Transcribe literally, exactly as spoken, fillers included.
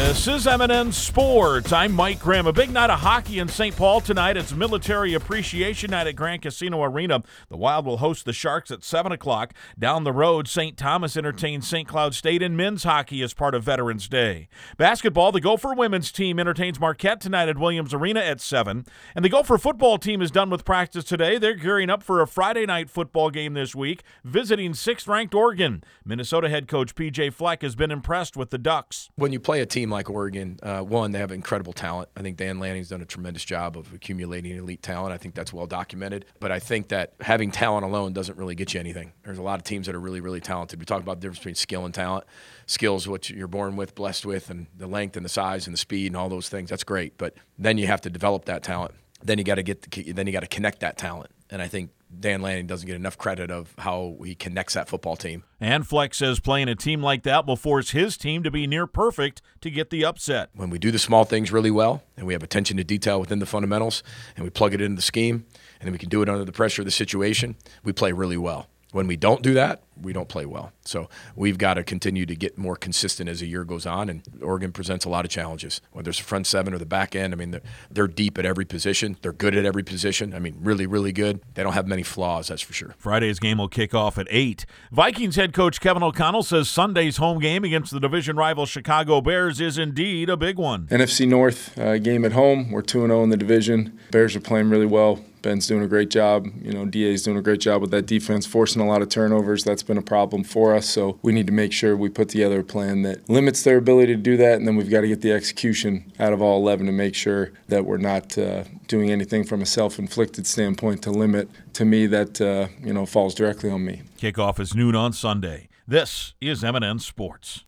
This is M and N Sports. I'm Mike Graham. A big night of hockey in Saint Paul tonight. It's Military Appreciation Night at Grand Casino Arena. The Wild will host the Sharks at seven o'clock. Down the road, Saint Thomas entertains Saint Cloud State, and men's hockey as part of Veterans Day. Basketball, the Gopher women's team entertains Marquette tonight at Williams Arena at seven. And the Gopher football team is done with practice today. They're gearing up for a Friday night football game this week, visiting sixth-ranked Oregon. Minnesota head coach P J Fleck has been impressed with the Ducks. When you play a team like Oregon, uh, one, they have incredible talent. I think Dan Lanning's done a tremendous job of accumulating elite talent. I think that's well documented. But I think that having talent alone doesn't really get you anything. There's a lot of teams that are really, really talented. We talk about the difference between skill and talent. Skill is what you're born with, blessed with, and the length and the size and the speed and all those things. That's great. But then you have to develop that talent. Then you got to get. The, then you got to connect that talent. And I think Dan Lanning doesn't get enough credit of how he connects that football team. And Fleck says playing a team like that will force his team to be near perfect to get the upset. When we do the small things really well, and we have attention to detail within the fundamentals, and we plug it into the scheme, and then we can do it under the pressure of the situation, we play really well. When we don't do that, we don't play well. So we've got to continue to get more consistent as the year goes on, and Oregon presents a lot of challenges. Whether it's the front seven or the back end, I mean, they're, they're deep at every position. They're good at every position. I mean, really, really good. They don't have many flaws, that's for sure. Friday's game will kick off at eight. Vikings head coach Kevin O'Connell says Sunday's home game against the division rival Chicago Bears is indeed a big one. N F C North uh, game at home. We're two and oh in the division. Bears are playing really well. Ben's doing a great job. You know, D A's doing a great job with that defense, forcing a lot of turnovers. That's been a problem for us, so we need to make sure we put together a plan that limits their ability to do that, and then we've got to get the execution out of all eleven to make sure that we're not uh, doing anything from a self-inflicted standpoint to limit, to me, that uh, you know falls directly on me. Kickoff is noon on Sunday. This is M and N Sports.